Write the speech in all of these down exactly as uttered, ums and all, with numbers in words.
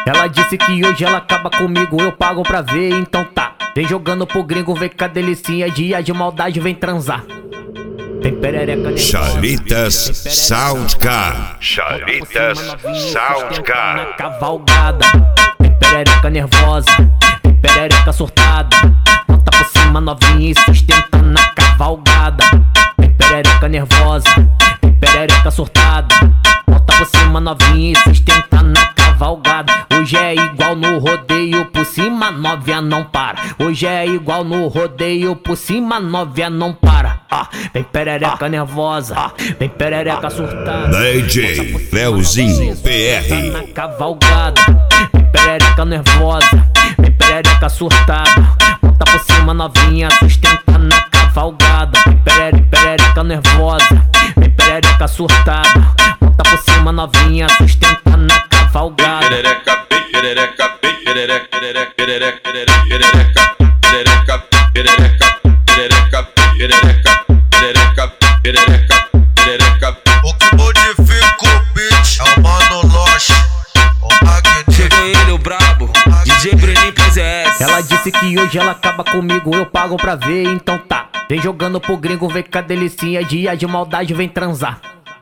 Ela disse que hoje ela acaba comigo, eu pago pra ver, então tá. Vem jogando pro gringo, vem com a delicinha, dia de maldade, vem transar. Tem perereca nervosa. Chalitas Soundcar. Chalitas Soundcar. Na cavalgada. Tem perereca nervosa. Tem perereca surtada. Bota por cima novinha e sustenta na cavalgada. Tem perereca nervosa. Tem perereca surtada. Bota por cima novinha e sustenta na cavalgada. Hoje é igual no rodeio, por cima novinha não para. Hoje é igual no rodeio, por cima novinha não para. Ah, vem perereca nervosa, ah, vem perereca surtada. D J Leozinho P R. Na cavalgada, vem perereca nervosa, vem perereca surtada. Bota por cima novinha, sustenta na cavalgada. Vem perereca, perereca nervosa, vem perereca surtada. Bota por cima novinha, sustenta na cavalgada. Perereca, perereca, perereca, perereca, perereca, perereca, perereca, perereca, perereca, perereca, perereca, perereca, perereca. O que modifica o beat é o Mano Loche, o Magnífico. Chegou ele, o brabo, D J Bruninho P Z S. Ela disse que hoje ela acaba comigo, eu pago pra ver, então tá. Vem jogando pro gringo, vem com a delicinha, dia de maldade, vem transar.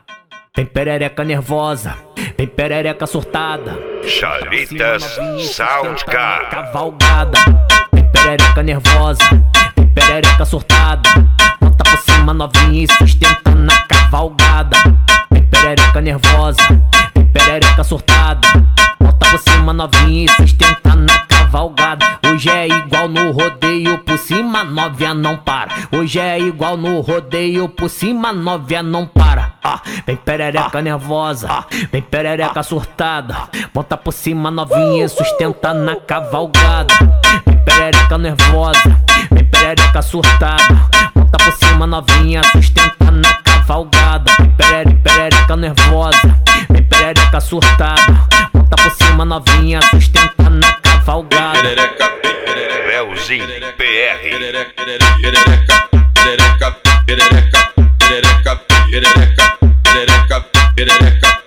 Tem perereca nervosa, tem perereca surtada. Chalitas Soundcar. Cavalgada. Tem perereca nervosa, tem perereca surtada. Bota por cima novinha e sustenta na cavalgada. Tem perereca nervosa, tem perereca surtada. Bota por cima novinha e sustenta na cavalgada. Hoje é igual no rodeio, por cima novinha não para. Hoje é igual no rodeio, por cima novinha não para. Ah, vem perereca nervosa, ah, vem perereca surtada. Bota por cima novinha e sustenta na cavalgada. Vem perereca nervosa, vem perereca surtada. Bota por cima novinha, sustenta na cavalgada. Vem perereca, perereca nervosa, vem perereca surtada. Bota por cima novinha, sustenta na cavalgada. Perereca, Leozinho P R. perereca, perereca, perereca, perereca, perereca, perereca, perereca, perereca.